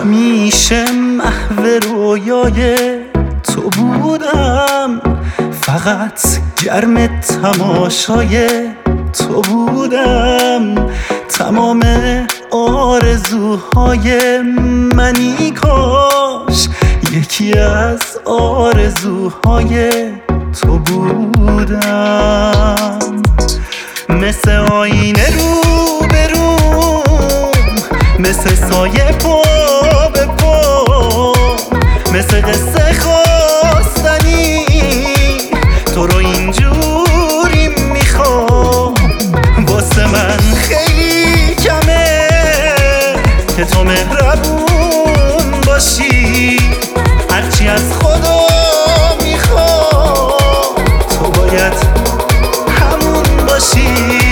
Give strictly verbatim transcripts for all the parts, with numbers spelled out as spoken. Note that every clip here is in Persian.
همیشه محو رویای تو بودم، فقط گرم تماشای تو بودم. تمام آرزوهای منی، کاش یکی از آرزوهای تو بودم. مثل آینه رو به روم، مثل سایه پا به پا، مثل قصه خواستنی تو رو اینجوری میخوام. واسه من خیلی کمه که تو مهربون باشی، هرچی از خدا میخوام تو باید همون باشی.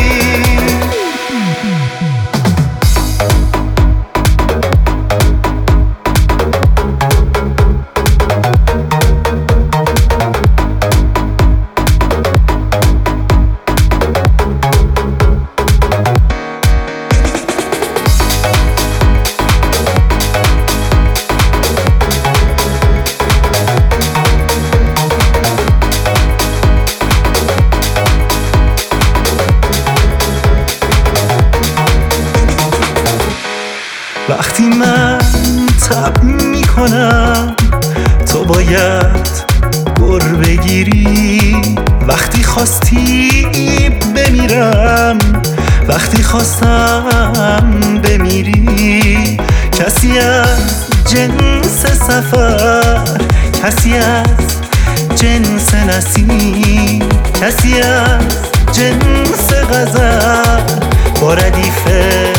وقتی من تب میکنم تو باید گر بگیری، وقتی خواستی بمیرم، وقتی خواستم بمیری. کسی از جنس سفر، کسی از جنس نسیم، کسی از جنس غزل با ردیفه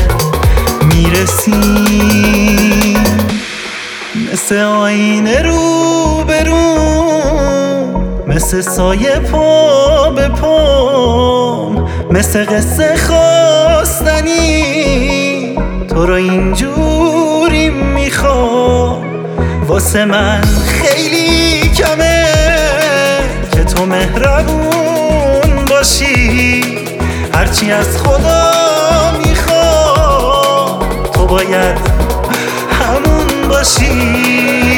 میرسی. مثل آینه رو به روم، مثل سایه پا به پام، مثل قصه خواستنی تو رو اینجوری میخوام. واسه من خیلی کمه که تو مهربون باشی، هرچی از خدا میخوام تو باید همون باشی.